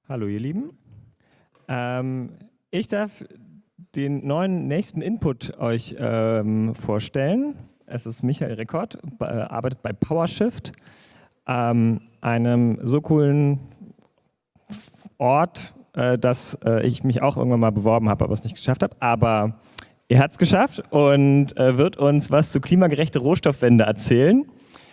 Hallo ihr Lieben. Ich darf den neuen nächsten Input euch vorstellen. Es ist Michael Rekord, arbeitet bei PowerShift, einem so coolen Ort, dass ich mich auch irgendwann mal beworben habe, aber es nicht geschafft habe. Aber er hat es geschafft und wird uns was zu klimagerechter Rohstoffwende erzählen.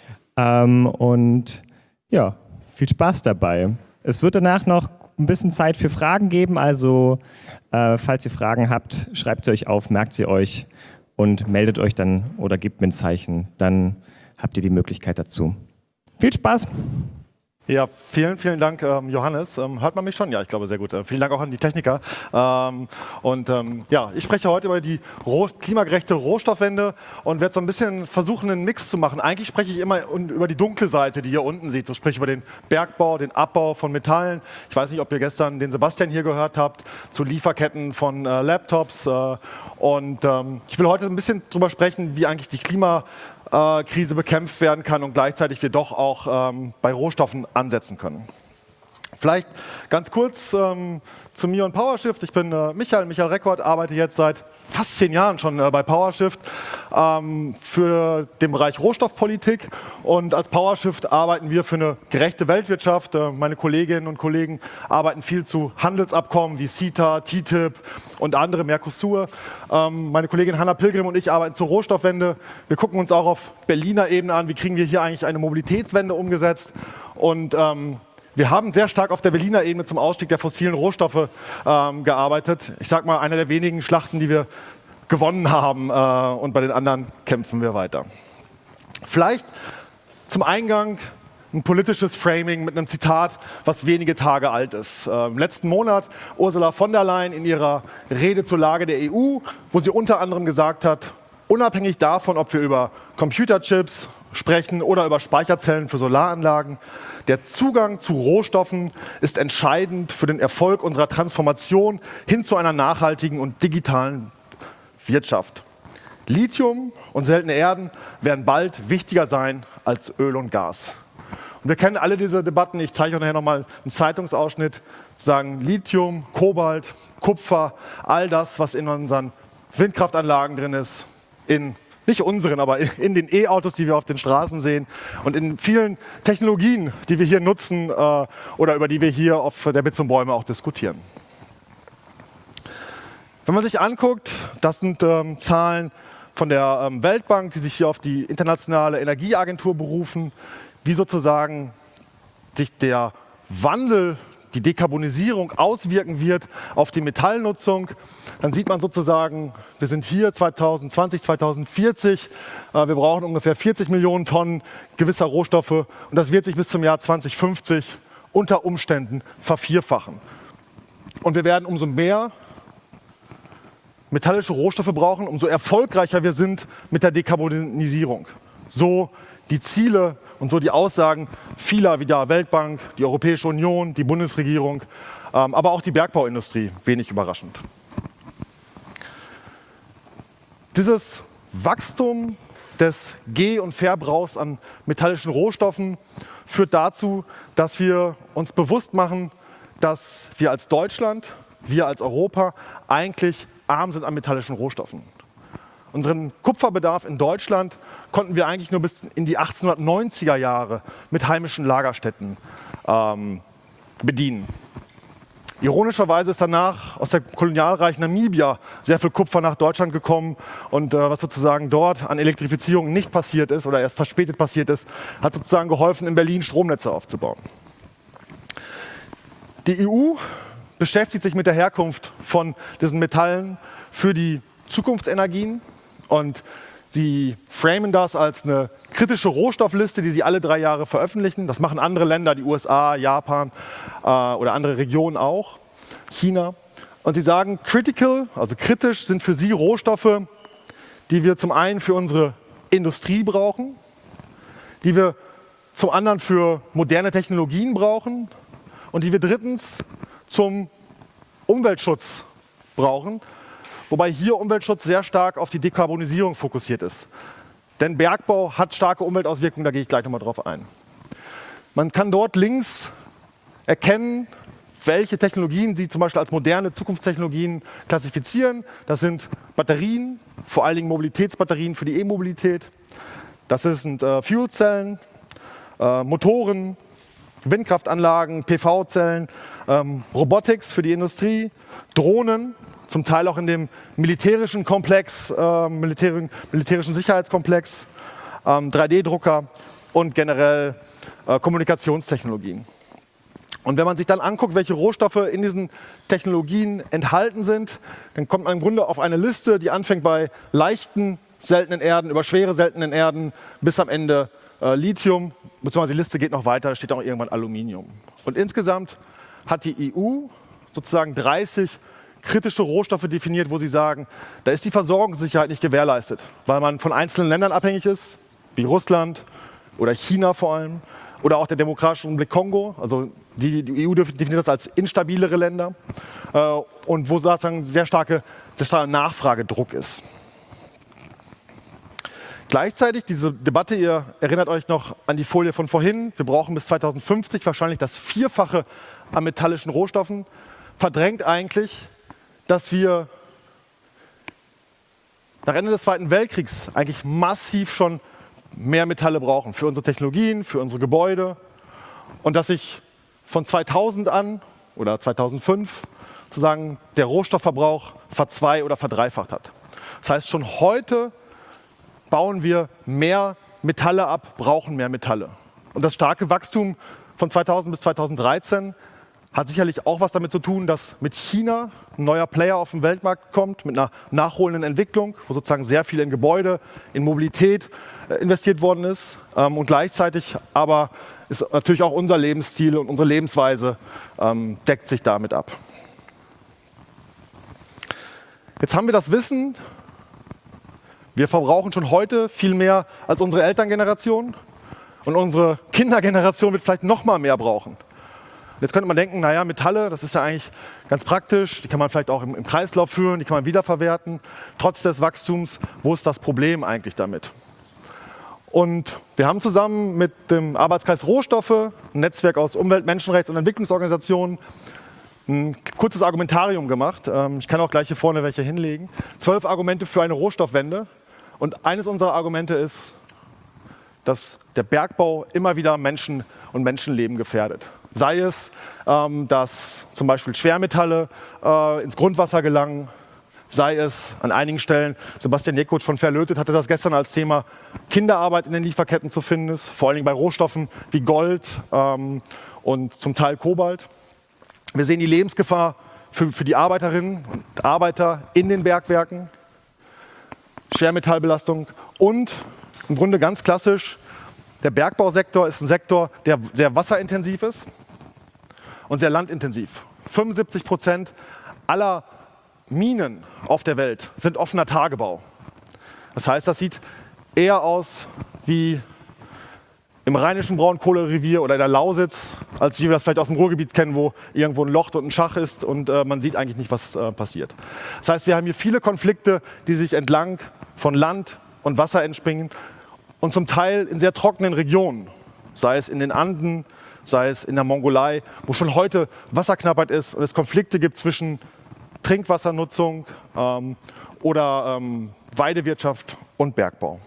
Und ja, viel Spaß dabei. Es wird danach noch ein bisschen Zeit für Fragen geben, also falls ihr Fragen habt, schreibt sie euch auf, merkt sie euch und meldet euch dann oder gebt mir ein Zeichen, dann habt ihr die Möglichkeit dazu. Viel Spaß! Ja, vielen Dank, Johannes. Hört man mich schon? Ja, ich glaube, sehr gut. Vielen Dank auch an die Techniker. Ja, ich spreche heute über die klimagerechte Rohstoffwende und werde so ein bisschen versuchen, einen Mix zu machen. Eigentlich spreche ich immer über die dunkle Seite, die ihr unten seht. So sprich über den Bergbau, den Abbau von Metallen. Ich weiß nicht, ob ihr gestern den Sebastian hier gehört habt, zu Lieferketten von Laptops. Ich will heute ein bisschen darüber sprechen, wie eigentlich die Klimakrise bekämpft werden kann und gleichzeitig wir doch auch bei Rohstoffen ansetzen können. Vielleicht ganz kurz zu mir und PowerShift. Ich bin Michael Rekord, arbeite jetzt seit fast 10 Jahren schon bei PowerShift für den Bereich Rohstoffpolitik. Und als PowerShift arbeiten wir für eine gerechte Weltwirtschaft. Meine Kolleginnen und Kollegen arbeiten viel zu Handelsabkommen wie CETA, TTIP und andere, Mercosur. Meine Kollegin Hanna Pilgrim und ich arbeiten zur Rohstoffwende. Wir gucken uns auch auf Berliner Ebene an, wie kriegen wir hier eigentlich eine Mobilitätswende umgesetzt. Und wir haben sehr stark auf der Berliner Ebene zum Ausstieg der fossilen Rohstoffe gearbeitet. Ich sage mal, eine der wenigen Schlachten, die wir gewonnen haben, und bei den anderen kämpfen wir weiter. Vielleicht zum Eingang ein politisches Framing mit einem Zitat, was wenige Tage alt ist. Im letzten Monat Ursula von der Leyen in ihrer Rede zur Lage der EU, wo sie unter anderem gesagt hat, unabhängig davon, ob wir über Computerchips sprechen oder über Speicherzellen für Solaranlagen, der Zugang zu Rohstoffen ist entscheidend für den Erfolg unserer Transformation hin zu einer nachhaltigen und digitalen Wirtschaft. Lithium und seltene Erden werden bald wichtiger sein als Öl und Gas. Und wir kennen alle diese Debatten. Ich zeige euch nachher nochmal einen Zeitungsausschnitt. Sagen Lithium, Kobalt, Kupfer, all das, was in unseren Windkraftanlagen drin ist, nicht unseren, aber in den E-Autos, die wir auf den Straßen sehen und in vielen Technologien, die wir hier nutzen oder über die wir hier auf der Bits und Bäume auch diskutieren. Wenn man sich anguckt, das sind Zahlen von der Weltbank, die sich hier auf die Internationale Energieagentur berufen, wie sozusagen sich der Wandel, die Dekarbonisierung auswirken wird auf die Metallnutzung, dann sieht man sozusagen, wir sind hier 2020, 2040, wir brauchen ungefähr 40 Millionen Tonnen gewisser Rohstoffe und das wird sich bis zum Jahr 2050 unter Umständen vervierfachen. Und wir werden umso mehr metallische Rohstoffe brauchen, umso erfolgreicher wir sind mit der Dekarbonisierung. So die Ziele und so die Aussagen vieler wie der Weltbank, die Europäische Union, die Bundesregierung, aber auch die Bergbauindustrie, wenig überraschend. Dieses Wachstum des Geh- und Verbrauchs an metallischen Rohstoffen führt dazu, dass wir uns bewusst machen, dass wir als Deutschland, wir als Europa eigentlich arm sind an metallischen Rohstoffen. Unseren Kupferbedarf in Deutschland konnten wir eigentlich nur bis in die 1890er Jahre mit heimischen Lagerstätten bedienen. Ironischerweise ist danach aus dem Kolonialreich Namibia sehr viel Kupfer nach Deutschland gekommen und was sozusagen dort an Elektrifizierung nicht passiert ist oder erst verspätet passiert ist, hat sozusagen geholfen, in Berlin Stromnetze aufzubauen. Die EU beschäftigt sich mit der Herkunft von diesen Metallen für die Zukunftsenergien und sie framen das als eine kritische Rohstoffliste, die sie alle 3 Jahre veröffentlichen. Das machen andere Länder, die USA, Japan oder andere Regionen auch, China. Und sie sagen, critical, also kritisch, sind für sie Rohstoffe, die wir zum einen für unsere Industrie brauchen, die wir zum anderen für moderne Technologien brauchen und die wir drittens zum Umweltschutz brauchen. Wobei hier Umweltschutz sehr stark auf die Dekarbonisierung fokussiert ist. Denn Bergbau hat starke Umweltauswirkungen, da gehe ich gleich nochmal drauf ein. Man kann dort links erkennen, welche Technologien sie zum Beispiel als moderne Zukunftstechnologien klassifizieren. Das sind Batterien, vor allen Dingen Mobilitätsbatterien für die E-Mobilität. Das sind Fuelzellen, Motoren, Windkraftanlagen, PV-Zellen, Robotics für die Industrie, Drohnen, zum Teil auch in dem militärischen Komplex, militärischen Sicherheitskomplex, 3D-Drucker und generell Kommunikationstechnologien. Und wenn man sich dann anguckt, welche Rohstoffe in diesen Technologien enthalten sind, dann kommt man im Grunde auf eine Liste, die anfängt bei leichten seltenen Erden, über schwere seltenen Erden bis am Ende Lithium, beziehungsweise die Liste geht noch weiter, da steht auch irgendwann Aluminium. Und insgesamt hat die EU sozusagen 30 kritische Rohstoffe definiert, wo sie sagen, da ist die Versorgungssicherheit nicht gewährleistet, weil man von einzelnen Ländern abhängig ist, wie Russland oder China vor allem, oder auch der Demokratische Republik Kongo, also die EU definiert das als instabilere Länder und wo sozusagen sehr starker Nachfragedruck ist. Gleichzeitig, diese Debatte, ihr erinnert euch noch an die Folie von vorhin, wir brauchen bis 2050 wahrscheinlich das Vierfache an metallischen Rohstoffen, verdrängt eigentlich, dass wir nach Ende des Zweiten Weltkriegs eigentlich massiv schon mehr Metalle brauchen für unsere Technologien, für unsere Gebäude und dass sich von 2000 an oder 2005 sozusagen der Rohstoffverbrauch verzwei- oder verdreifacht hat. Das heißt, schon heute bauen wir mehr Metalle ab, brauchen mehr Metalle. Und das starke Wachstum von 2000 bis 2013 hat sicherlich auch was damit zu tun, dass mit China ein neuer Player auf den Weltmarkt kommt, mit einer nachholenden Entwicklung, wo sozusagen sehr viel in Gebäude, in Mobilität investiert worden ist. Und gleichzeitig aber ist natürlich auch unser Lebensstil und unsere Lebensweise deckt sich damit ab. Jetzt haben wir das Wissen, wir verbrauchen schon heute viel mehr als unsere Elterngeneration und unsere Kindergeneration wird vielleicht noch mal mehr brauchen. Jetzt könnte man denken, naja, Metalle, das ist ja eigentlich ganz praktisch, die kann man vielleicht auch im Kreislauf führen, die kann man wiederverwerten. Trotz des Wachstums, wo ist das Problem eigentlich damit? Und wir haben zusammen mit dem Arbeitskreis Rohstoffe, ein Netzwerk aus Umwelt-, Menschenrechts- und Entwicklungsorganisationen, ein kurzes Argumentarium gemacht. Ich kann auch gleich hier vorne welche hinlegen. 12 Argumente für eine Rohstoffwende. Und eines unserer Argumente ist, dass der Bergbau immer wieder Menschen und Menschenleben gefährdet. Sei es, dass zum Beispiel Schwermetalle ins Grundwasser gelangen, sei es an einigen Stellen, Sebastian Jekutsch von Verlötet hatte das gestern als Thema, Kinderarbeit in den Lieferketten zu finden ist, vor allen Dingen bei Rohstoffen wie Gold und zum Teil Kobalt. Wir sehen die Lebensgefahr für die Arbeiterinnen und Arbeiter in den Bergwerken, Schwermetallbelastung und im Grunde ganz klassisch, der Bergbausektor ist ein Sektor, der sehr wasserintensiv ist und sehr landintensiv. 75% aller Minen auf der Welt sind offener Tagebau. Das heißt, das sieht eher aus wie im Rheinischen Braunkohlerevier oder in der Lausitz, als wie wir das vielleicht aus dem Ruhrgebiet kennen, wo irgendwo ein Loch und ein Schach ist und man sieht eigentlich nicht, was passiert. Das heißt, wir haben hier viele Konflikte, die sich entlang von Land und Wasser entspringen und zum Teil in sehr trockenen Regionen, sei es in den Anden, sei es in der Mongolei, wo schon heute Wasserknappheit ist und es Konflikte gibt zwischen Trinkwassernutzung oder Weidewirtschaft und Bergbau.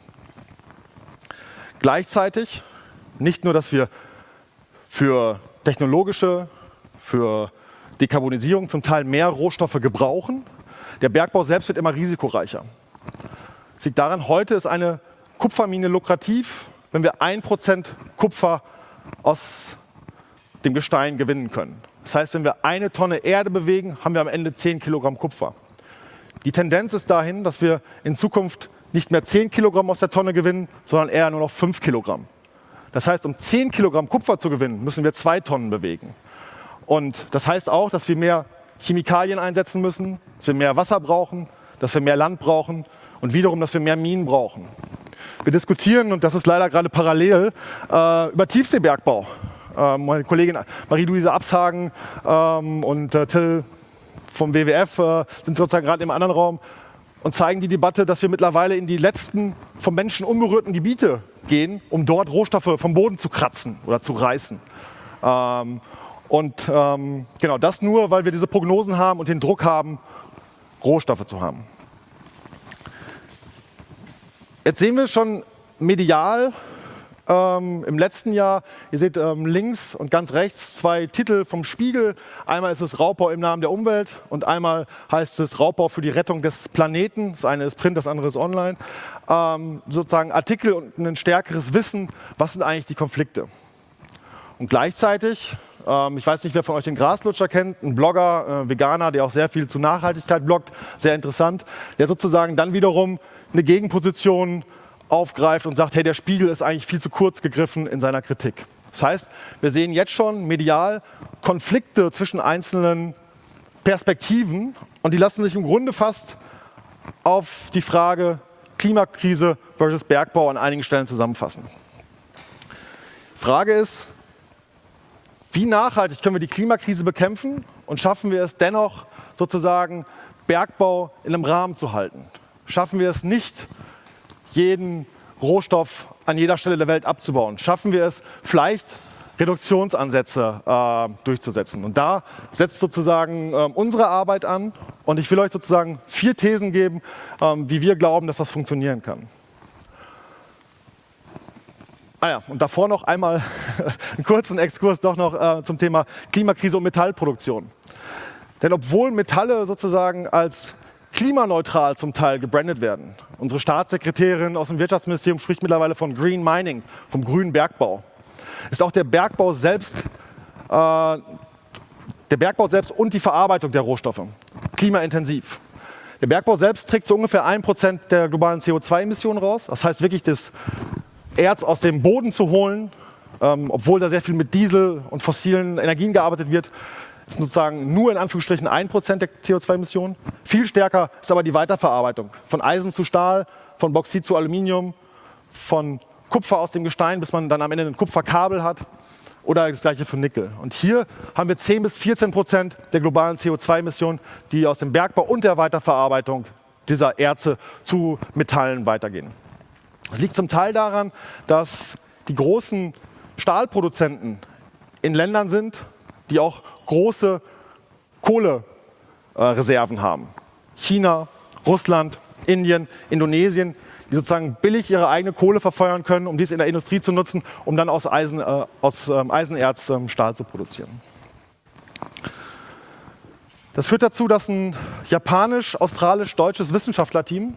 Gleichzeitig nicht nur, dass wir für technologische, für Dekarbonisierung zum Teil mehr Rohstoffe gebrauchen, der Bergbau selbst wird immer risikoreicher. Das liegt daran, heute ist eine Kupfermine lukrativ, wenn wir 1% Kupfer aus dem Gestein gewinnen können. Das heißt, wenn wir 1 Tonne Erde bewegen, haben wir am Ende 10 Kilogramm Kupfer. Die Tendenz ist dahin, dass wir in Zukunft nicht mehr 10 Kilogramm aus der Tonne gewinnen, sondern eher nur noch 5 Kilogramm. Das heißt, um 10 Kilogramm Kupfer zu gewinnen, müssen wir 2 Tonnen bewegen. Und das heißt auch, dass wir mehr Chemikalien einsetzen müssen, dass wir mehr Wasser brauchen, dass wir mehr Land brauchen und wiederum, dass wir mehr Minen brauchen. Wir diskutieren, und das ist leider gerade parallel, über Tiefseebergbau. Meine Kollegin Marie-Louise Abshagen und Till vom WWF sind sozusagen gerade im anderen Raum und zeigen die Debatte, dass wir mittlerweile in die letzten vom Menschen unberührten Gebiete gehen, um dort Rohstoffe vom Boden zu kratzen oder zu reißen. Und genau das nur, weil wir diese Prognosen haben und den Druck haben, Rohstoffe zu haben. Jetzt sehen wir schon medial im letzten Jahr, ihr seht links und ganz rechts 2 Titel vom Spiegel. Einmal ist es Raubbau im Namen der Umwelt und einmal heißt es Raubbau für die Rettung des Planeten. Das eine ist Print, das andere ist online. Sozusagen Artikel und ein stärkeres Wissen, was sind eigentlich die Konflikte. Und gleichzeitig, ich weiß nicht, wer von euch den Graslutscher kennt, ein Blogger, Veganer, der auch sehr viel zu Nachhaltigkeit bloggt, sehr interessant, der sozusagen dann wiederum eine Gegenposition aufgreift und sagt, hey, der Spiegel ist eigentlich viel zu kurz gegriffen in seiner Kritik. Das heißt, wir sehen jetzt schon medial Konflikte zwischen einzelnen Perspektiven und die lassen sich im Grunde fast auf die Frage Klimakrise versus Bergbau an einigen Stellen zusammenfassen. Frage ist, wie nachhaltig können wir die Klimakrise bekämpfen und schaffen wir es dennoch sozusagen Bergbau in einem Rahmen zu halten? Schaffen wir es nicht, jeden Rohstoff an jeder Stelle der Welt abzubauen? Schaffen wir es vielleicht, Reduktionsansätze durchzusetzen? Und da setzt sozusagen unsere Arbeit an. Und ich will euch sozusagen 4 Thesen geben, wie wir glauben, dass das funktionieren kann. Und davor noch einmal einen kurzen Exkurs doch noch zum Thema Klimakrise und Metallproduktion. Denn obwohl Metalle sozusagen als klimaneutral zum Teil gebrandet werden. Unsere Staatssekretärin aus dem Wirtschaftsministerium spricht mittlerweile von Green Mining, vom grünen Bergbau. Ist auch der Bergbau selbst und die Verarbeitung der Rohstoffe klimaintensiv. Der Bergbau selbst trägt so ungefähr 1% der globalen CO2-Emissionen raus. Das heißt wirklich, das Erz aus dem Boden zu holen, obwohl da sehr viel mit Diesel und fossilen Energien gearbeitet wird, ist sozusagen nur in Anführungsstrichen 1% der CO2-Emissionen. Viel stärker ist aber die Weiterverarbeitung. Von Eisen zu Stahl, von Bauxit zu Aluminium, von Kupfer aus dem Gestein, bis man dann am Ende ein Kupferkabel hat. Oder das gleiche für Nickel. Und hier haben wir 10 bis 14% der globalen CO2-Emissionen, die aus dem Bergbau und der Weiterverarbeitung dieser Erze zu Metallen weitergehen. Das liegt zum Teil daran, dass die großen Stahlproduzenten in Ländern sind, die auch große Kohlereserven haben. China, Russland, Indien, Indonesien, die sozusagen billig ihre eigene Kohle verfeuern können, um dies in der Industrie zu nutzen, um dann aus Eisenerz Stahl zu produzieren. Das führt dazu, dass ein japanisch-australisch-deutsches Wissenschaftlerteam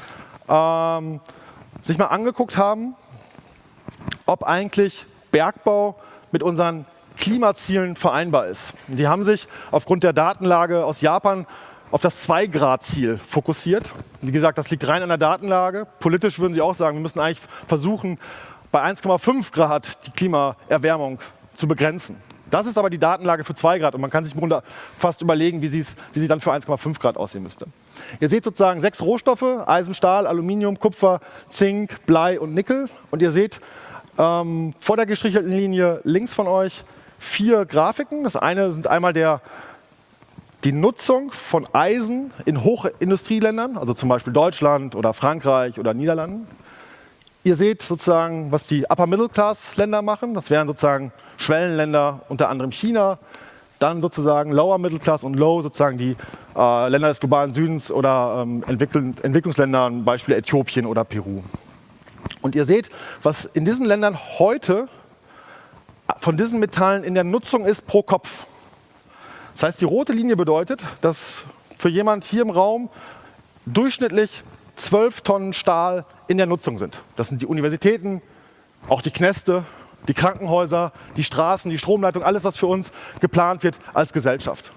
sich mal angeguckt haben, ob eigentlich Bergbau mit unseren Klimazielen vereinbar ist. Die haben sich aufgrund der Datenlage aus Japan auf das 2-Grad-Ziel fokussiert. Wie gesagt, das liegt rein an der Datenlage. Politisch würden sie auch sagen, wir müssen eigentlich versuchen, bei 1,5 Grad die Klimaerwärmung zu begrenzen. Das ist aber die Datenlage für 2 Grad und man kann sich im Grunde fast überlegen, wie sie dann für 1,5 Grad aussehen müsste. Ihr seht sozusagen 6 Rohstoffe, Eisen, Stahl, Aluminium, Kupfer, Zink, Blei und Nickel. Und ihr seht vor der gestrichelten Linie links von euch 4 Grafiken. Das eine sind einmal die Nutzung von Eisen in Hochindustrieländern, also zum Beispiel Deutschland oder Frankreich oder Niederlanden. Ihr seht sozusagen, was die Upper-Middle-Class-Länder machen. Das wären sozusagen Schwellenländer, unter anderem China. Dann sozusagen Lower Middle Class und Low, sozusagen die Länder des globalen Südens oder Entwicklungsländer, Beispiel Äthiopien oder Peru. Und ihr seht, was in diesen Ländern heute von diesen Metallen in der Nutzung ist pro Kopf. Das heißt, die rote Linie bedeutet, dass für jemand hier im Raum durchschnittlich 12 Tonnen Stahl in der Nutzung sind. Das sind die Universitäten, auch die Kneste, die Krankenhäuser, die Straßen, die Stromleitung, alles, was für uns geplant wird als Gesellschaft.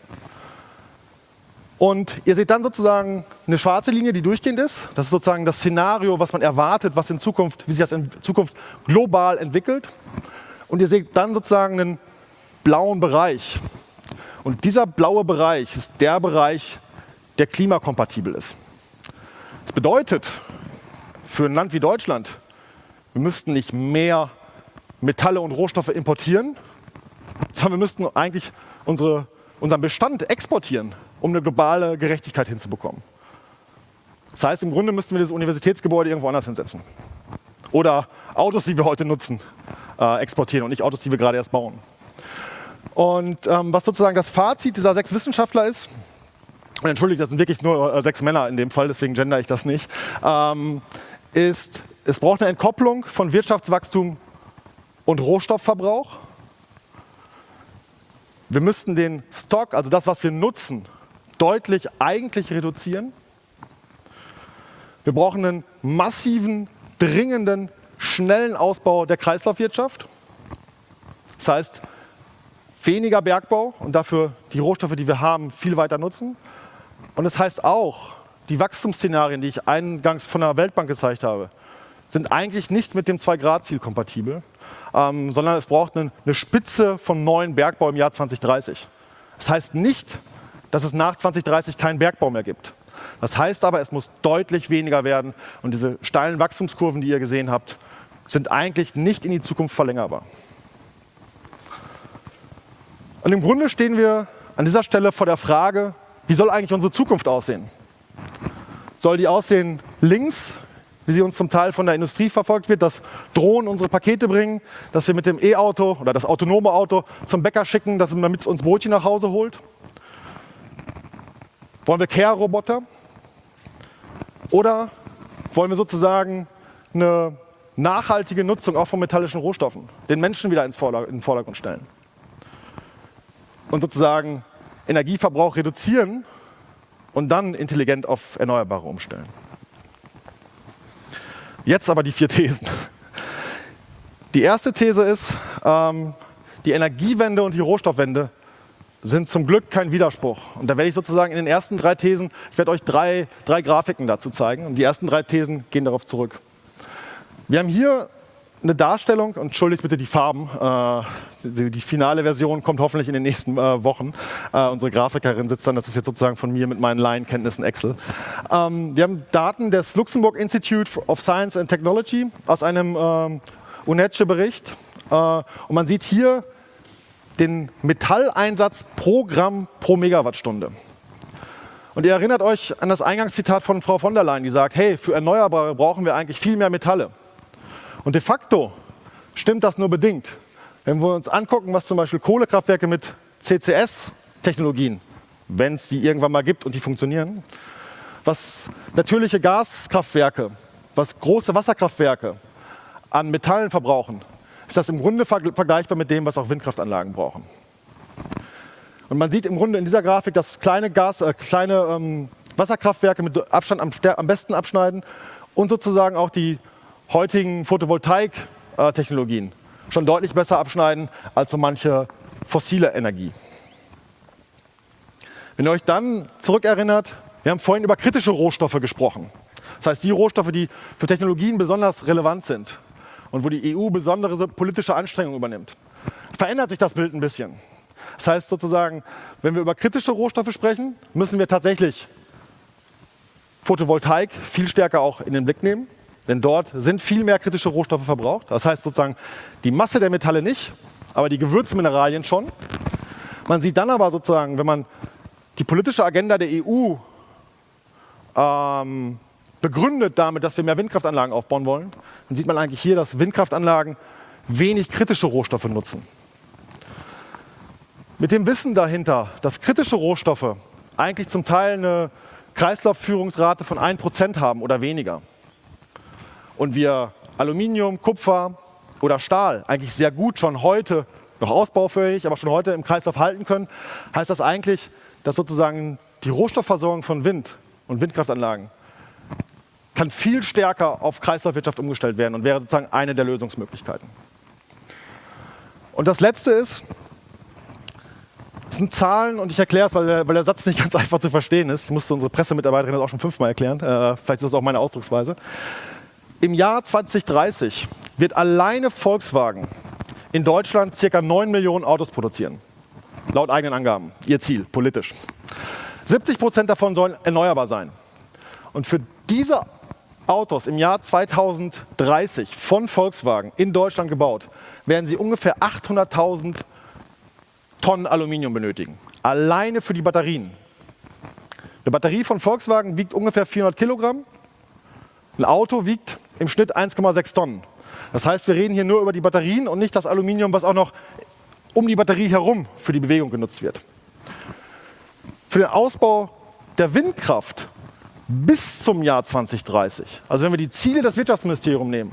Und ihr seht dann sozusagen eine schwarze Linie, die durchgehend ist. Das ist sozusagen das Szenario, was man erwartet, was in Zukunft, wie sich das in Zukunft global entwickelt. Und ihr seht dann sozusagen einen blauen Bereich. Und dieser blaue Bereich ist der Bereich, der klimakompatibel ist. Das bedeutet für ein Land wie Deutschland, wir müssten nicht mehr Metalle und Rohstoffe importieren, sondern wir müssten eigentlich unseren Bestand exportieren, um eine globale Gerechtigkeit hinzubekommen. Das heißt, im Grunde müssten wir das Universitätsgebäude irgendwo anders hinsetzen. Oder Autos, die wir heute nutzen, exportieren und nicht Autos, die wir gerade erst bauen. Und was sozusagen das Fazit dieser 6 Wissenschaftler ist, und entschuldigt, das sind wirklich nur 6 Männer in dem Fall, deswegen gender ich das nicht, ist, es braucht eine Entkopplung von Wirtschaftswachstum und Rohstoffverbrauch. Wir müssten den Stock, also das, was wir nutzen, deutlich eigentlich reduzieren. Wir brauchen einen massiven, dringenden, schnellen Ausbau der Kreislaufwirtschaft. Das heißt, weniger Bergbau und dafür die Rohstoffe, die wir haben, viel weiter nutzen. Und das heißt auch, die Wachstumsszenarien, die ich eingangs von der Weltbank gezeigt habe, sind eigentlich nicht mit dem 2-Grad-Ziel kompatibel, sondern es braucht eine Spitze vom neuen Bergbau im Jahr 2030. Das heißt nicht, dass es nach 2030 keinen Bergbau mehr gibt. Das heißt aber, es muss deutlich weniger werden und diese steilen Wachstumskurven, die ihr gesehen habt, sind eigentlich nicht in die Zukunft verlängerbar. Und im Grunde stehen wir an dieser Stelle vor der Frage, wie soll eigentlich unsere Zukunft aussehen? Soll die aussehen links, wie sie uns zum Teil von der Industrie verfolgt wird, dass Drohnen unsere Pakete bringen, dass wir mit dem E-Auto oder das autonome Auto zum Bäcker schicken, damit es uns Brötchen nach Hause holt? Wollen wir Care-Roboter? Oder wollen wir sozusagen eine nachhaltige Nutzung auch von metallischen Rohstoffen, den Menschen wieder in den Vordergrund stellen? Und sozusagen Energieverbrauch reduzieren und dann intelligent auf Erneuerbare umstellen. Jetzt aber die 4 Thesen. Die erste These ist, die Energiewende und die Rohstoffwende sind zum Glück kein Widerspruch. Und da werde ich sozusagen in den ersten 3 Thesen, ich werde euch drei Grafiken dazu zeigen. Und die ersten 3 Thesen gehen darauf zurück. Wir haben hier eine Darstellung, und entschuldigt bitte die Farben, die finale Version kommt hoffentlich in den nächsten Wochen. Unsere Grafikerin sitzt dann, das ist jetzt sozusagen von mir mit meinen Laienkenntnissen Excel. Wir haben Daten des Luxembourg Institute of Science and Technology aus einem UNECE-Bericht. Und man sieht hier den Metalleinsatz pro Gramm pro Megawattstunde. Und ihr erinnert euch an das Eingangszitat von Frau von der Leyen, die sagt, hey, für Erneuerbare brauchen wir eigentlich viel mehr Metalle. Und de facto stimmt das nur bedingt. Wenn wir uns angucken, was zum Beispiel Kohlekraftwerke mit CCS-Technologien, wenn es die irgendwann mal gibt und die funktionieren, was natürliche Gaskraftwerke, was große Wasserkraftwerke an Metallen verbrauchen, ist das im Grunde vergleichbar mit dem, was auch Windkraftanlagen brauchen. Und man sieht im Grunde in dieser Grafik, dass kleine Wasserkraftwerke mit Abstand am besten abschneiden und sozusagen auch die heutigen Photovoltaik-Technologien schon deutlich besser abschneiden als so manche fossile Energie. Wenn ihr euch dann zurückerinnert, wir haben vorhin über kritische Rohstoffe gesprochen. Das heißt, die Rohstoffe, die für Technologien besonders relevant sind und wo die EU besondere politische Anstrengungen übernimmt. Verändert sich das Bild ein bisschen. Das heißt sozusagen, wenn wir über kritische Rohstoffe sprechen, müssen wir tatsächlich Photovoltaik viel stärker auch in den Blick nehmen. Denn dort sind viel mehr kritische Rohstoffe verbraucht. Das heißt sozusagen, die Masse der Metalle nicht, aber die Gewürzmineralien schon. Man sieht dann aber sozusagen, wenn man die politische Agenda der EU begründet damit, dass wir mehr Windkraftanlagen aufbauen wollen, dann sieht man eigentlich hier, dass Windkraftanlagen wenig kritische Rohstoffe nutzen. Mit dem Wissen dahinter, dass kritische Rohstoffe eigentlich zum Teil eine Kreislaufführungsrate von 1% haben oder weniger, und wir Aluminium, Kupfer oder Stahl eigentlich sehr gut schon heute, noch ausbaufähig, aber schon heute im Kreislauf halten können, heißt das eigentlich, dass sozusagen die Rohstoffversorgung von Wind und Windkraftanlagen kann viel stärker auf Kreislaufwirtschaft umgestellt werden und wäre sozusagen eine der Lösungsmöglichkeiten. Und das Letzte ist, das sind Zahlen, und ich erkläre es, weil der Satz nicht ganz einfach zu verstehen ist. Ich musste unsere Pressemitarbeiterin das auch schon 5-mal erklären, vielleicht ist das auch meine Ausdrucksweise. Im Jahr 2030 wird alleine Volkswagen in Deutschland ca. 9 Millionen Autos produzieren. Laut eigenen Angaben. Ihr Ziel, politisch. 70% davon sollen erneuerbar sein. Und für diese Autos im Jahr 2030 von Volkswagen in Deutschland gebaut, werden sie ungefähr 800.000 Tonnen Aluminium benötigen. Alleine für die Batterien. Eine Batterie von Volkswagen wiegt ungefähr 400 Kilogramm. Ein Auto wiegt im Schnitt 1,6 Tonnen. Das heißt, wir reden hier nur über die Batterien und nicht das Aluminium, was auch noch um die Batterie herum für die Bewegung genutzt wird. Für den Ausbau der Windkraft bis zum Jahr 2030, also wenn wir die Ziele des Wirtschaftsministeriums nehmen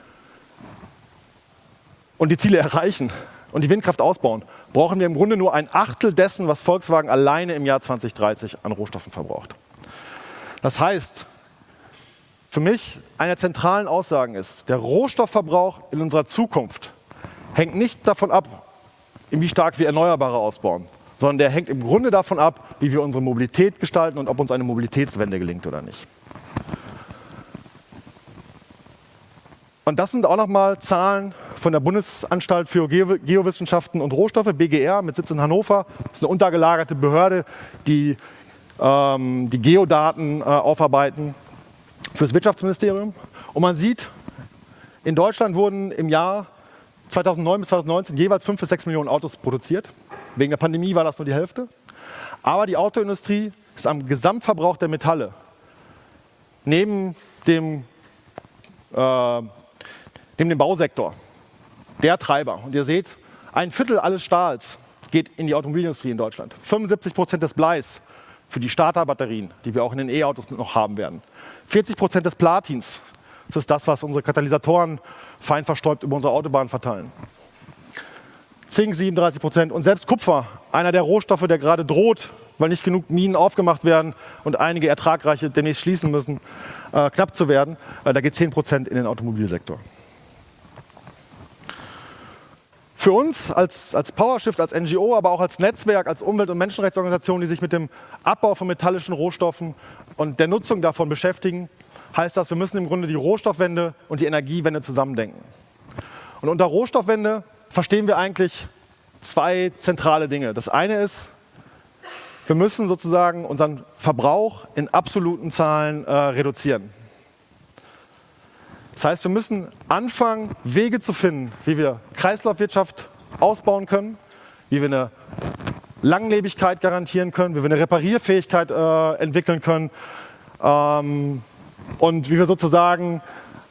und die Ziele erreichen und die Windkraft ausbauen, brauchen wir im Grunde nur ein Achtel dessen, was Volkswagen alleine im Jahr 2030 an Rohstoffen verbraucht. Das heißt, für mich eine der zentralen Aussagen ist, der Rohstoffverbrauch in unserer Zukunft hängt nicht davon ab, wie stark wir Erneuerbare ausbauen, sondern der hängt im Grunde davon ab, wie wir unsere Mobilität gestalten und ob uns eine Mobilitätswende gelingt oder nicht. Und das sind auch nochmal Zahlen von der Bundesanstalt für Geowissenschaften und Rohstoffe, BGR, mit Sitz in Hannover. Das ist eine untergelagerte Behörde, die die Geodaten aufarbeiten für das Wirtschaftsministerium. Und man sieht, in Deutschland wurden im Jahr 2009 bis 2019 jeweils 5 bis 6 Millionen Autos produziert. Wegen der Pandemie war das nur die Hälfte. Aber die Autoindustrie ist am Gesamtverbrauch der Metalle neben dem Bausektor der Treiber. Und ihr seht, ein Viertel alles Stahls geht in die Automobilindustrie in Deutschland. 75% des Bleis für die Starterbatterien, die wir auch in den E-Autos noch haben werden. 40% des Platins, das ist das, was unsere Katalysatoren fein verstäubt über unsere Autobahnen verteilen. Zink 37% und selbst Kupfer, einer der Rohstoffe, der gerade droht, weil nicht genug Minen aufgemacht werden und einige ertragreiche demnächst schließen müssen, knapp zu werden. Da geht 10% in den Automobilsektor. Für uns als PowerShift, als NGO, aber auch als Netzwerk, als Umwelt- und Menschenrechtsorganisation, die sich mit dem Abbau von metallischen Rohstoffen und der Nutzung davon beschäftigen, heißt das, wir müssen im Grunde die Rohstoffwende und die Energiewende zusammendenken. Und unter Rohstoffwende verstehen wir eigentlich zwei zentrale Dinge. Das eine ist, wir müssen sozusagen unseren Verbrauch in absoluten Zahlen reduzieren. Das heißt, wir müssen anfangen, Wege zu finden, wie wir Kreislaufwirtschaft ausbauen können, wie wir eine Langlebigkeit garantieren können, wie wir eine Reparierfähigkeit entwickeln können und wie wir sozusagen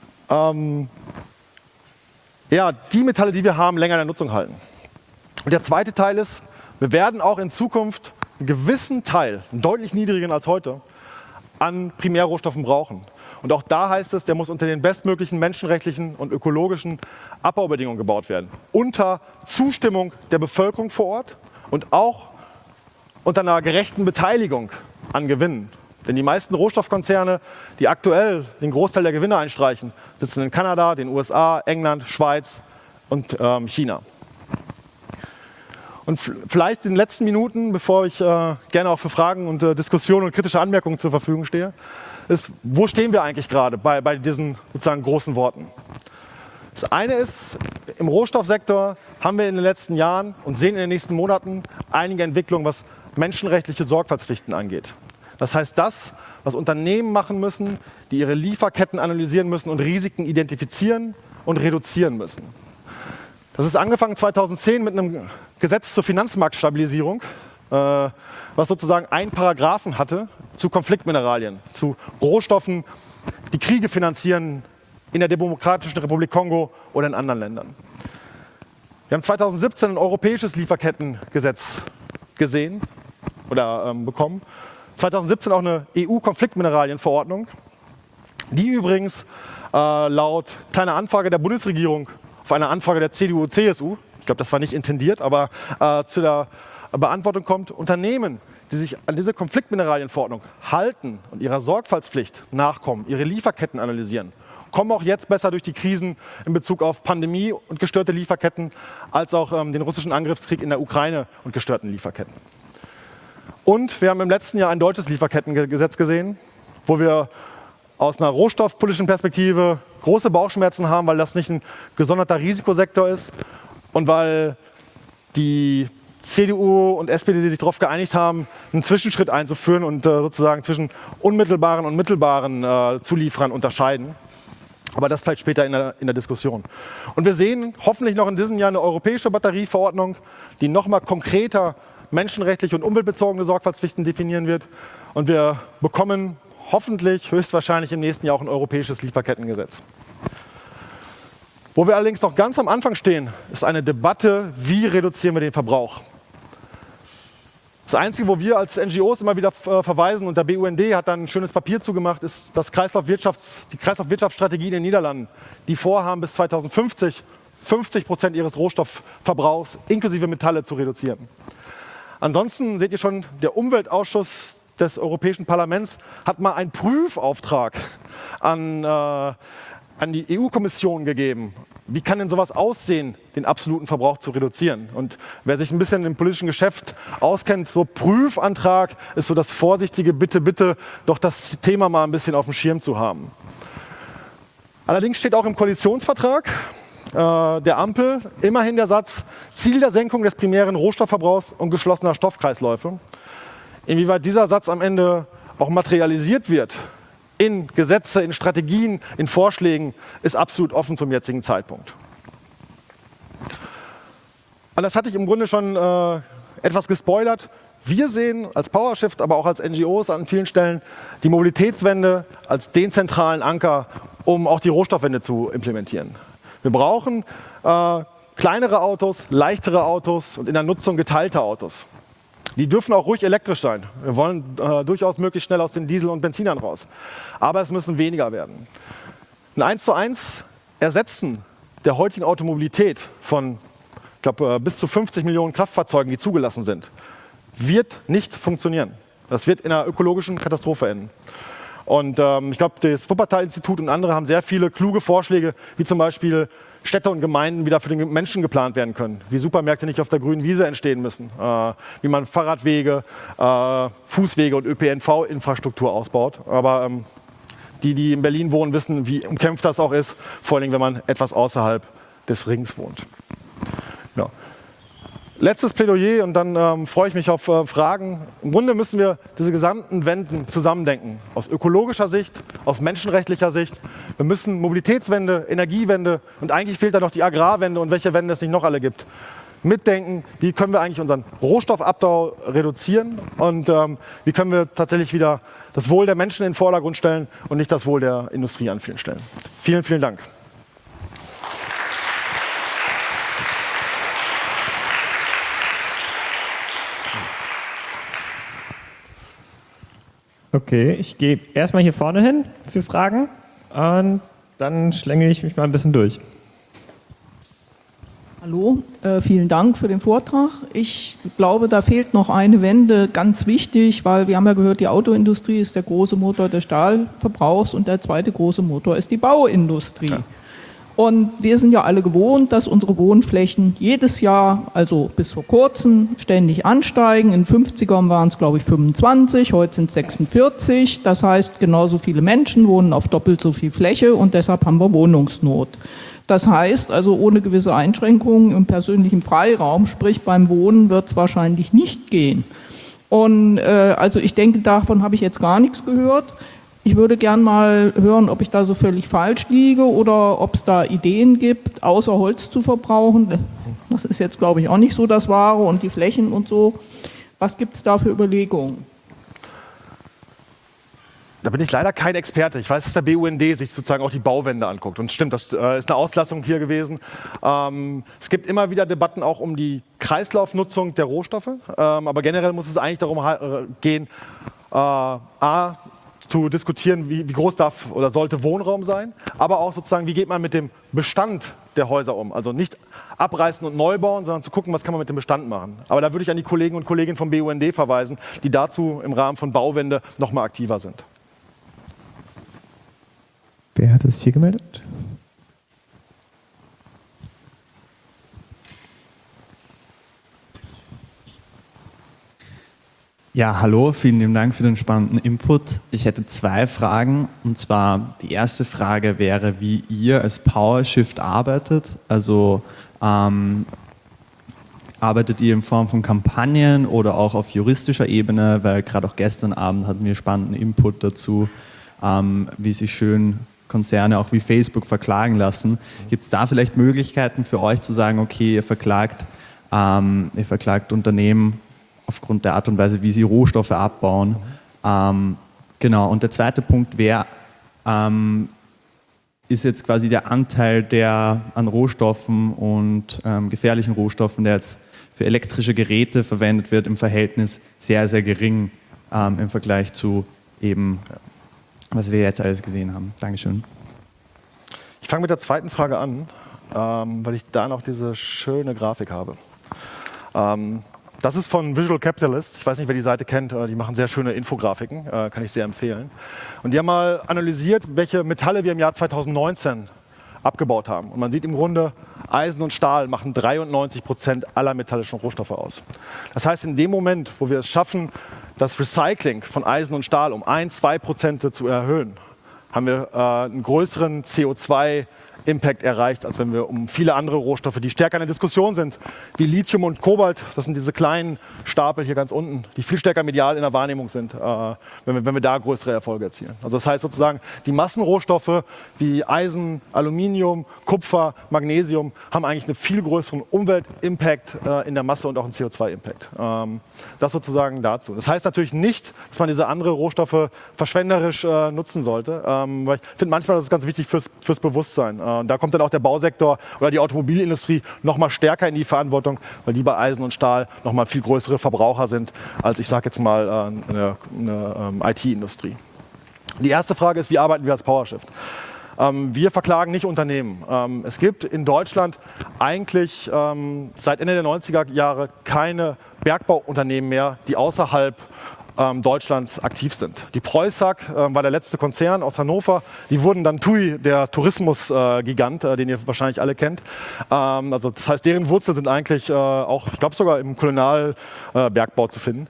die Metalle, die wir haben, länger in der Nutzung halten. Und der zweite Teil ist, wir werden auch in Zukunft einen gewissen Teil, einen deutlich niedrigeren als heute, an Primärrohstoffen brauchen. Und auch da heißt es, der muss unter den bestmöglichen menschenrechtlichen und ökologischen Abbaubedingungen gebaut werden. Unter Zustimmung der Bevölkerung vor Ort und auch unter einer gerechten Beteiligung an Gewinnen. Denn die meisten Rohstoffkonzerne, die aktuell den Großteil der Gewinne einstreichen, sitzen in Kanada, den USA, England, Schweiz und China. Und vielleicht in den letzten Minuten, bevor ich gerne auch für Fragen und Diskussionen und kritische Anmerkungen zur Verfügung stehe, ist, wo stehen wir eigentlich gerade bei diesen sozusagen großen Worten? Das eine ist, im Rohstoffsektor haben wir in den letzten Jahren und sehen in den nächsten Monaten einige Entwicklungen, was menschenrechtliche Sorgfaltspflichten angeht. Das heißt, das, was Unternehmen machen müssen, die ihre Lieferketten analysieren müssen und Risiken identifizieren und reduzieren müssen. Das ist angefangen 2010 mit einem Gesetz zur Finanzmarktstabilisierung, was sozusagen einen Paragraphen hatte zu Konfliktmineralien, zu Rohstoffen, die Kriege finanzieren in der Demokratischen Republik Kongo oder in anderen Ländern. Wir haben 2017 ein europäisches Lieferkettengesetz gesehen oder bekommen. 2017 auch eine EU-Konfliktmineralienverordnung, die übrigens laut kleiner Anfrage der Bundesregierung auf eine Anfrage der CDU-CSU, ich glaube, das war nicht intendiert, aber zu der Beantwortung kommt, Unternehmen, die sich an diese Konfliktmineralienverordnung halten und ihrer Sorgfaltspflicht nachkommen, ihre Lieferketten analysieren, kommen auch jetzt besser durch die Krisen in Bezug auf Pandemie und gestörte Lieferketten, als auch den russischen Angriffskrieg in der Ukraine und gestörten Lieferketten. Und wir haben im letzten Jahr ein deutsches Lieferkettengesetz gesehen, wo wir aus einer rohstoffpolitischen Perspektive große Bauchschmerzen haben, weil das nicht ein gesonderter Risikosektor ist und weil die CDU und SPD sich darauf geeinigt haben, einen Zwischenschritt einzuführen und sozusagen zwischen unmittelbaren und mittelbaren Zulieferern unterscheiden. Aber das vielleicht später in der Diskussion. Und wir sehen hoffentlich noch in diesem Jahr eine europäische Batterieverordnung, die nochmal konkreter menschenrechtliche und umweltbezogene Sorgfaltspflichten definieren wird. Und wir bekommen hoffentlich höchstwahrscheinlich im nächsten Jahr auch ein europäisches Lieferkettengesetz. Wo wir allerdings noch ganz am Anfang stehen, ist eine Debatte, wie reduzieren wir den Verbrauch. Das Einzige, wo wir als NGOs immer wieder verweisen, und der BUND hat dann ein schönes Papier zugemacht, ist die Kreislaufwirtschaftsstrategie in den Niederlanden, die vorhaben, bis 2050 50% ihres Rohstoffverbrauchs inklusive Metalle zu reduzieren. Ansonsten seht ihr schon, der Umweltausschuss des Europäischen Parlaments hat mal einen Prüfauftrag an die EU-Kommission gegeben. Wie kann denn sowas aussehen, den absoluten Verbrauch zu reduzieren? Und wer sich ein bisschen im politischen Geschäft auskennt, so Prüfantrag ist so das vorsichtige Bitte, bitte, doch das Thema mal ein bisschen auf dem Schirm zu haben. Allerdings steht auch im Koalitionsvertrag der Ampel immerhin der Satz, Ziel der Senkung des primären Rohstoffverbrauchs und geschlossener Stoffkreisläufe. Inwieweit dieser Satz am Ende auch materialisiert wird, in Gesetze, in Strategien, in Vorschlägen, ist absolut offen zum jetzigen Zeitpunkt. Und das hatte ich im Grunde schon etwas gespoilert. Wir sehen als PowerShift, aber auch als NGOs an vielen Stellen die Mobilitätswende als den zentralen Anker, um auch die Rohstoffwende zu implementieren. Wir brauchen kleinere Autos, leichtere Autos und in der Nutzung geteilte Autos. Die dürfen auch ruhig elektrisch sein. Wir wollen durchaus möglichst schnell aus den Diesel- und Benzinern raus. Aber es müssen weniger werden. Ein 1:1 Ersetzen der heutigen Automobilität von bis zu 50 Millionen Kraftfahrzeugen, die zugelassen sind, wird nicht funktionieren. Das wird in einer ökologischen Katastrophe enden. Und ich glaube, das Wuppertal-Institut und andere haben sehr viele kluge Vorschläge, wie zum Beispiel Städte und Gemeinden wieder für den Menschen geplant werden können, wie Supermärkte nicht auf der grünen Wiese entstehen müssen, wie man Fahrradwege, Fußwege und ÖPNV-Infrastruktur ausbaut. Aber die in Berlin wohnen, wissen, wie umkämpft das auch ist, vor allem wenn man etwas außerhalb des Rings wohnt. Ja. Letztes Plädoyer und dann freue ich mich auf Fragen. Im Grunde müssen wir diese gesamten Wenden zusammendenken. Aus ökologischer Sicht, aus menschenrechtlicher Sicht. Wir müssen Mobilitätswende, Energiewende und eigentlich fehlt da noch die Agrarwende und welche Wende es nicht noch alle gibt. Mitdenken, wie können wir eigentlich unseren Rohstoffabbau reduzieren und wie können wir tatsächlich wieder das Wohl der Menschen in den Vordergrund stellen und nicht das Wohl der Industrie an vielen Stellen. Vielen, vielen Dank. Okay, ich gehe erstmal hier vorne hin für Fragen und dann schlängel ich mich mal ein bisschen durch. Hallo, vielen Dank für den Vortrag. Ich glaube, da fehlt noch eine Wende, ganz wichtig, weil wir haben ja gehört, die Autoindustrie ist der große Motor des Stahlverbrauchs und der zweite große Motor ist die Bauindustrie. Ja. Und wir sind ja alle gewohnt, dass unsere Wohnflächen jedes Jahr, also bis vor kurzem, ständig ansteigen. In den 50ern waren es, glaube ich, 25, heute sind es 46. Das heißt, genauso viele Menschen wohnen auf doppelt so viel Fläche und deshalb haben wir Wohnungsnot. Das heißt, also ohne gewisse Einschränkungen im persönlichen Freiraum, sprich beim Wohnen, wird es wahrscheinlich nicht gehen. Und also ich denke, davon habe ich jetzt gar nichts gehört. Ich würde gern mal hören, ob ich da so völlig falsch liege oder ob es da Ideen gibt, außer Holz zu verbrauchen. Das ist jetzt, glaube ich, auch nicht so das Wahre und die Flächen und so. Was gibt es da für Überlegungen? Da bin ich leider kein Experte. Ich weiß, dass der BUND sich sozusagen auch die Bauwende anguckt. Und stimmt, das ist eine Auslassung hier gewesen. Es gibt immer wieder Debatten auch um die Kreislaufnutzung der Rohstoffe. Aber generell muss es eigentlich darum gehen, zu diskutieren, wie groß darf oder sollte Wohnraum sein, aber auch sozusagen, wie geht man mit dem Bestand der Häuser um. Also nicht abreißen und neu bauen, sondern zu gucken, was kann man mit dem Bestand machen. Aber da würde ich an die Kollegen und Kolleginnen vom BUND verweisen, die dazu im Rahmen von Bauwende noch mal aktiver sind. Wer hat es hier gemeldet? Ja, hallo, vielen lieben Dank für den spannenden Input. Ich hätte 2 Fragen. Und zwar die erste Frage wäre, wie ihr als PowerShift arbeitet. Also arbeitet ihr in Form von Kampagnen oder auch auf juristischer Ebene? Weil gerade auch gestern Abend hatten wir spannenden Input dazu, wie sich schön Konzerne auch wie Facebook verklagen lassen. Gibt es da vielleicht Möglichkeiten für euch zu sagen, okay, ihr verklagt Unternehmen aufgrund der Art und Weise, wie sie Rohstoffe abbauen. Genau. Und der zweite Punkt wäre, ist jetzt quasi der Anteil, der an Rohstoffen und gefährlichen Rohstoffen, der jetzt für elektrische Geräte verwendet wird, im Verhältnis sehr, sehr gering im Vergleich zu eben, was wir jetzt alles gesehen haben. Dankeschön. Ich fange mit der zweiten Frage an, weil ich da noch diese schöne Grafik habe. Das ist von Visual Capitalist. Ich weiß nicht, wer die Seite kennt. Die machen sehr schöne Infografiken, kann ich sehr empfehlen. Und die haben mal analysiert, welche Metalle wir im Jahr 2019 abgebaut haben. Und man sieht im Grunde, Eisen und Stahl machen 93% aller metallischen Rohstoffe aus. Das heißt, in dem Moment, wo wir es schaffen, das Recycling von Eisen und Stahl um 1-2% zu erhöhen, haben wir einen größeren CO2-Impact erreicht, als wenn wir um viele andere Rohstoffe, die stärker in der Diskussion sind, wie Lithium und Kobalt, das sind diese kleinen Stapel hier ganz unten, die viel stärker medial in der Wahrnehmung sind, wenn wir da größere Erfolge erzielen. Also das heißt sozusagen, die Massenrohstoffe wie Eisen, Aluminium, Kupfer, Magnesium haben eigentlich einen viel größeren Umwelt-Impact in der Masse und auch einen CO2-Impact. Das sozusagen dazu. Das heißt natürlich nicht, dass man diese anderen Rohstoffe verschwenderisch nutzen sollte, weil ich finde manchmal, das ist ganz wichtig fürs Bewusstsein. Und da kommt dann auch der Bausektor oder die Automobilindustrie noch mal stärker in die Verantwortung, weil die bei Eisen und Stahl noch mal viel größere Verbraucher sind als, ich sage jetzt mal, eine IT-Industrie. Die erste Frage ist, wie arbeiten wir als PowerShift? Wir verklagen nicht Unternehmen. Es gibt in Deutschland eigentlich seit Ende der 90er Jahre keine Bergbauunternehmen mehr, die außerhalb Deutschlands aktiv sind. Die Preußag war der letzte Konzern aus Hannover. Die wurden dann TUI, der Tourismusgigant, den ihr wahrscheinlich alle kennt. Also das heißt, deren Wurzeln sind eigentlich auch, ich glaube sogar im Kolonialbergbau zu finden.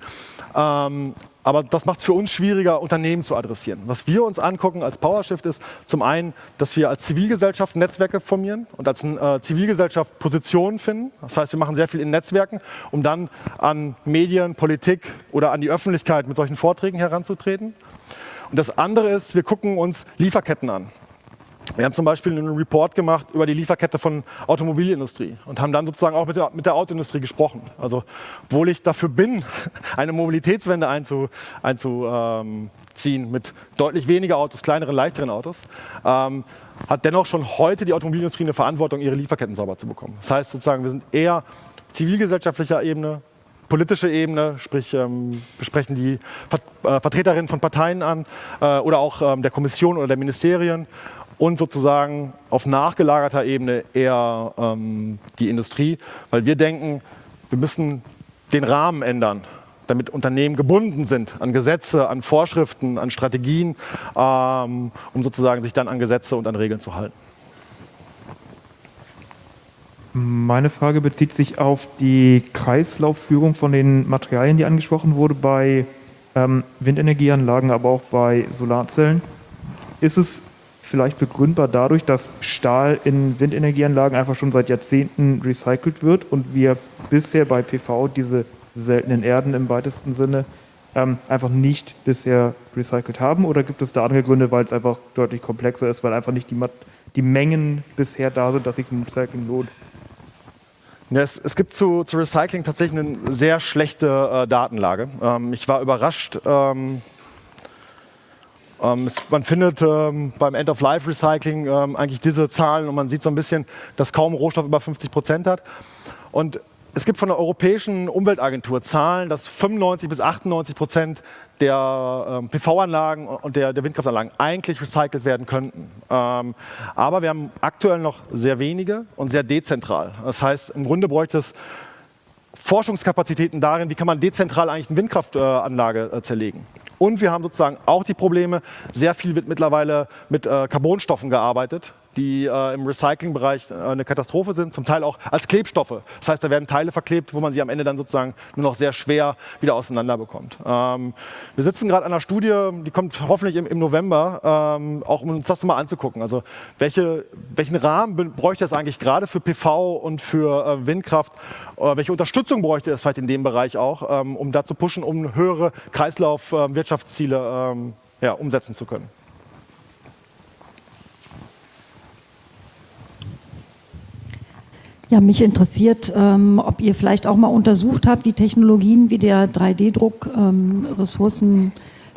Aber das macht es für uns schwieriger, Unternehmen zu adressieren. Was wir uns angucken als PowerShift ist zum einen, dass wir als Zivilgesellschaft Netzwerke formieren und als Zivilgesellschaft Positionen finden. Das heißt, wir machen sehr viel in Netzwerken, um dann an Medien, Politik oder an die Öffentlichkeit mit solchen Vorträgen heranzutreten. Und das andere ist, wir gucken uns Lieferketten an. Wir haben zum Beispiel einen Report gemacht über die Lieferkette von Automobilindustrie und haben dann sozusagen auch mit der Autoindustrie gesprochen. Also, obwohl ich dafür bin, eine Mobilitätswende einzuziehen mit deutlich weniger Autos, kleineren, leichteren Autos, hat dennoch schon heute die Automobilindustrie eine Verantwortung, ihre Lieferketten sauber zu bekommen. Das heißt sozusagen, wir sind eher zivilgesellschaftlicher Ebene, politische Ebene, sprich besprechen die Vertreterinnen von Parteien an oder auch der Kommission oder der Ministerien. Und sozusagen auf nachgelagerter Ebene eher die Industrie, weil wir denken, wir müssen den Rahmen ändern, damit Unternehmen gebunden sind an Gesetze, an Vorschriften, an Strategien, um sozusagen sich dann an Gesetze und an Regeln zu halten. Meine Frage bezieht sich auf die Kreislaufführung von den Materialien, die angesprochen wurde bei Windenergieanlagen, aber auch bei Solarzellen. Ist es vielleicht begründbar dadurch, dass Stahl in Windenergieanlagen einfach schon seit Jahrzehnten recycelt wird und wir bisher bei PV diese seltenen Erden im weitesten Sinne einfach nicht bisher recycelt haben? Oder gibt es da andere Gründe, weil es einfach deutlich komplexer ist, weil einfach nicht die Mengen bisher da sind, dass sich ein Recycling lohnt? Ja, es gibt zu Recycling tatsächlich eine sehr schlechte Datenlage. Ich war überrascht. Man findet beim End-of-Life-Recycling eigentlich diese Zahlen und man sieht so ein bisschen, dass kaum Rohstoff über 50% hat. Und es gibt von der Europäischen Umweltagentur Zahlen, dass 95-98% der PV-Anlagen und der Windkraftanlagen eigentlich recycelt werden könnten. Aber wir haben aktuell noch sehr wenige und sehr dezentral. Das heißt, im Grunde bräuchte es Forschungskapazitäten darin, wie kann man dezentral eigentlich eine Windkraftanlage zerlegen. Und wir haben sozusagen auch die Probleme, sehr viel wird mittlerweile mit Carbonstoffen gearbeitet, die im Recyclingbereich eine Katastrophe sind, zum Teil auch als Klebstoffe. Das heißt, da werden Teile verklebt, wo man sie am Ende dann sozusagen nur noch sehr schwer wieder auseinander bekommt. Wir sitzen gerade an einer Studie, die kommt hoffentlich im November, auch um uns das mal anzugucken. Also welchen Rahmen bräuchte es eigentlich gerade für PV und für Windkraft? Welche Unterstützung bräuchte es vielleicht in dem Bereich auch, um da zu pushen, um höhere Kreislaufwirtschaftsziele umsetzen zu können? Ja, mich interessiert, ob ihr vielleicht auch mal untersucht habt, wie Technologien wie der 3D-Druck Ressourcen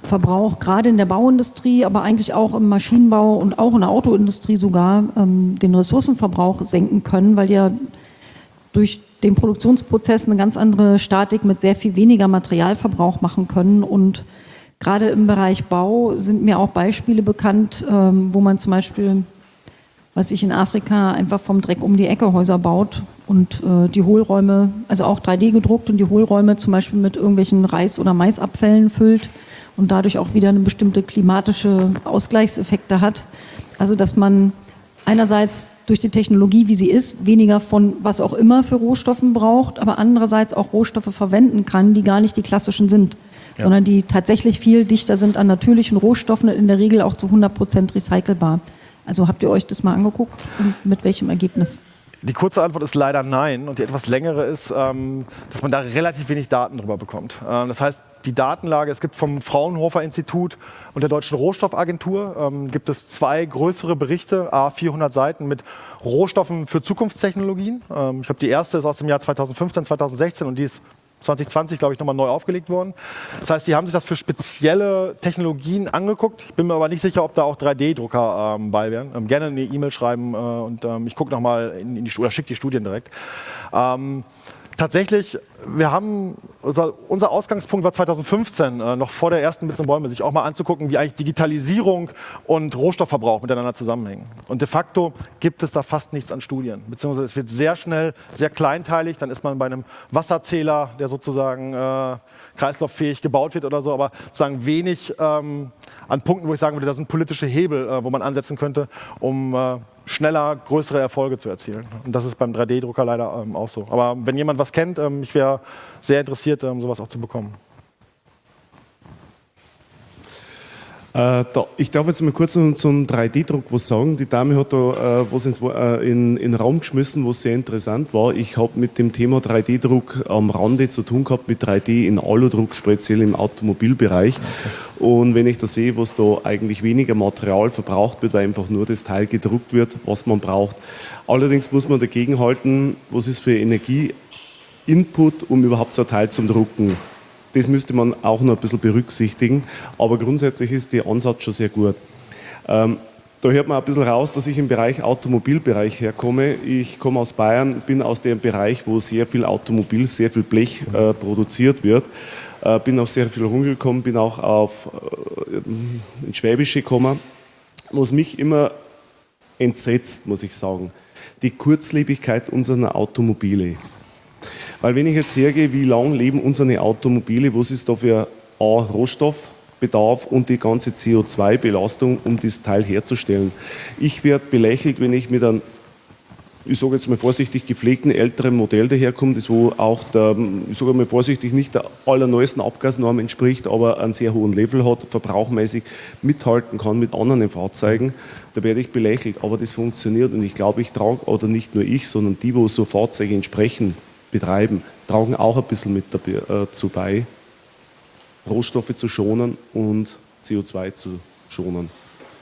Rohstoffverbrauch, gerade in der Bauindustrie, aber eigentlich auch im Maschinenbau und auch in der Autoindustrie sogar, den Ressourcenverbrauch senken können, weil ja durch den Produktionsprozess eine ganz andere Statik mit sehr viel weniger Materialverbrauch machen können. Und gerade im Bereich Bau sind mir auch Beispiele bekannt, wo man zum Beispiel, was ich in Afrika, einfach vom Dreck um die Ecke Häuser baut und die Hohlräume, also auch 3D gedruckt und die Hohlräume zum Beispiel mit irgendwelchen Reis- oder Maisabfällen füllt und dadurch auch wieder eine bestimmte klimatische Ausgleichseffekte hat. Also dass man einerseits durch die Technologie, wie sie ist, weniger von was auch immer für Rohstoffen braucht, aber andererseits auch Rohstoffe verwenden kann, die gar nicht die klassischen sind, sondern die tatsächlich viel dichter sind an natürlichen Rohstoffen und in der Regel auch zu 100% recycelbar. Also habt ihr euch das mal angeguckt und mit welchem Ergebnis? Die kurze Antwort ist leider nein und die etwas längere ist, dass man da relativ wenig Daten drüber bekommt. Das heißt, die Datenlage, es gibt vom Fraunhofer Institut und der Deutschen Rohstoffagentur gibt es 2 größere Berichte, 400 Seiten mit Rohstoffen für Zukunftstechnologien. Ich glaube, die erste ist aus dem Jahr 2015, 2016 und die ist 2020, glaube ich, nochmal neu aufgelegt worden. Das heißt, die haben sich das für spezielle Technologien angeguckt. Ich bin mir aber nicht sicher, ob da auch 3D-Drucker bei wären. Gerne eine E-Mail schreiben und ich gucke nochmal in die oder schicke die Studien direkt. Tatsächlich, wir haben, unser Ausgangspunkt war 2015, noch vor der ersten Bits und Bäume, sich auch mal anzugucken, wie eigentlich Digitalisierung und Rohstoffverbrauch miteinander zusammenhängen. Und de facto gibt es da fast nichts an Studien, beziehungsweise es wird sehr schnell, sehr kleinteilig, dann ist man bei einem Wasserzähler, der sozusagen kreislauffähig gebaut wird oder so, aber sozusagen wenig an Punkten, wo ich sagen würde, das sind politische Hebel, wo man ansetzen könnte, um schneller größere Erfolge zu erzielen. Und das ist beim 3D-Drucker leider auch so. Aber wenn jemand was kennt, ich wäre sehr interessiert, sowas auch zu bekommen. Ich darf jetzt mal kurz zum 3D-Druck was sagen. Die Dame hat da was in den Raum geschmissen, was sehr interessant war. Ich habe mit dem Thema 3D-Druck am Rande zu tun gehabt, mit 3D in Aludruck, speziell im Automobilbereich. Okay. Und wenn ich da sehe, was da eigentlich weniger Material verbraucht wird, weil einfach nur das Teil gedruckt wird, was man braucht. Allerdings muss man dagegen halten, was ist für Energie-Input, um überhaupt so ein Teil zum Drucken. Das müsste man auch noch ein bisschen berücksichtigen, aber grundsätzlich ist der Ansatz schon sehr gut. Da hört man ein bisschen raus, dass ich im Automobilbereich herkomme. Ich komme aus Bayern, bin aus dem Bereich, wo sehr viel Automobil, sehr viel Blech produziert wird. Bin auch sehr viel rumgekommen, bin auch ins Schwäbische gekommen. Was mich immer entsetzt, muss ich sagen, die Kurzlebigkeit unserer Automobile. Weil wenn ich jetzt hergehe, wie lange leben unsere Automobile, was ist da für Rohstoffbedarf und die ganze CO2-Belastung, um das Teil herzustellen. Ich werde belächelt, wenn ich mit einem, ich sage jetzt mal vorsichtig, gepflegten älteren Modell daherkomme, das wo auch der, ich sage mal vorsichtig, nicht der allerneuesten Abgasnorm entspricht, aber einen sehr hohen Level hat, verbrauchmäßig mithalten kann mit anderen Fahrzeugen, da werde ich belächelt. Aber das funktioniert und ich glaube, ich trage, oder nicht nur ich, sondern die, wo so Fahrzeuge entsprechen, betreiben, tragen auch ein bisschen mit dazu bei, Rohstoffe zu schonen und CO2 zu schonen.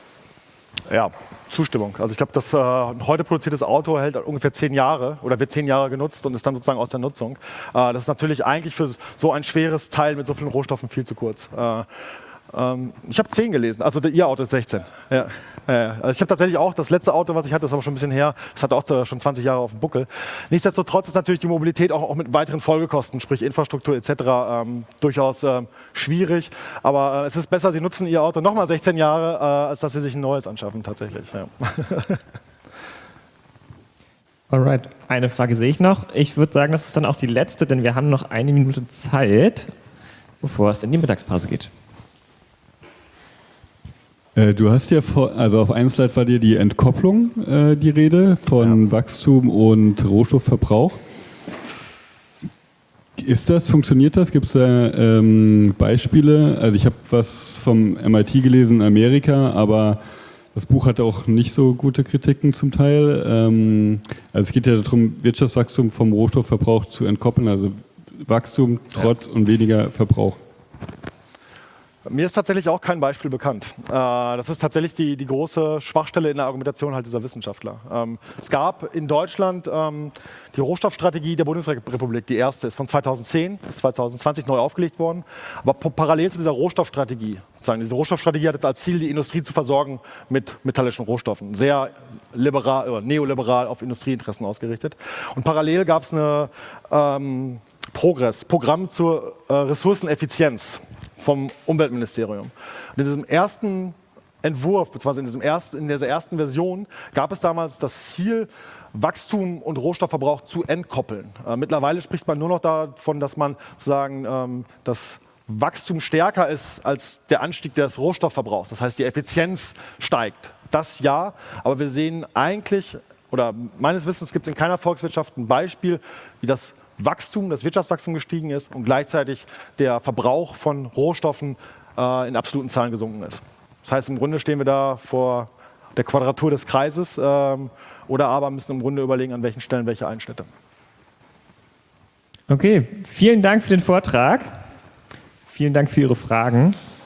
Ja, Zustimmung. Also ich glaube, das heute produziertes Auto hält ungefähr 10 Jahre oder wird 10 Jahre genutzt und ist dann sozusagen aus der Nutzung. Das ist natürlich eigentlich für so ein schweres Teil mit so vielen Rohstoffen viel zu kurz. Ich habe 10 gelesen, also ihr Auto ist 16. Ja. Also ich habe tatsächlich auch, das letzte Auto, was ich hatte, ist aber schon ein bisschen her, das hatte auch schon 20 Jahre auf dem Buckel. Nichtsdestotrotz ist natürlich die Mobilität auch mit weiteren Folgekosten, sprich Infrastruktur etc. Durchaus schwierig. Aber es ist besser, Sie nutzen Ihr Auto nochmal 16 Jahre, als dass Sie sich ein neues anschaffen tatsächlich. Ja. Alright, eine Frage sehe ich noch. Ich würde sagen, das ist dann auch die letzte, denn wir haben noch 1 Minute Zeit, bevor es in die Mittagspause geht. Du hast ja, also auf einem Slide war dir die Entkopplung die Rede von Wachstum und Rohstoffverbrauch. Funktioniert das? Gibt es da Beispiele? Also ich habe was vom MIT gelesen in Amerika, aber das Buch hat auch nicht so gute Kritiken zum Teil. Also es geht ja darum, Wirtschaftswachstum vom Rohstoffverbrauch zu entkoppeln, also Wachstum trotz und weniger Verbrauch. Mir ist tatsächlich auch kein Beispiel bekannt. Das ist tatsächlich die große Schwachstelle in der Argumentation halt dieser Wissenschaftler. Es gab in Deutschland die Rohstoffstrategie der Bundesrepublik. Die erste ist von 2010 bis 2020 neu aufgelegt worden. Aber parallel zu dieser Rohstoffstrategie, diese Rohstoffstrategie hat jetzt als Ziel, die Industrie zu versorgen mit metallischen Rohstoffen. Sehr liberal oder neoliberal auf Industrieinteressen ausgerichtet. Und parallel gab es eine Programm zur Ressourceneffizienz vom Umweltministerium. Und in diesem ersten Entwurf, beziehungsweise in dieser ersten Version, gab es damals das Ziel, Wachstum und Rohstoffverbrauch zu entkoppeln. Mittlerweile spricht man nur noch davon, dass man sozusagen das Wachstum stärker ist als der Anstieg des Rohstoffverbrauchs. Das heißt, die Effizienz steigt. Das ja, aber wir sehen eigentlich, oder meines Wissens gibt es in keiner Volkswirtschaft ein Beispiel, wie das Wirtschaftswachstum gestiegen ist und gleichzeitig der Verbrauch von Rohstoffen in absoluten Zahlen gesunken ist. Das heißt, im Grunde stehen wir da vor der Quadratur des Kreises oder aber müssen im Grunde überlegen, an welchen Stellen welche Einschnitte. Okay, vielen Dank für den Vortrag. Vielen Dank für Ihre Fragen.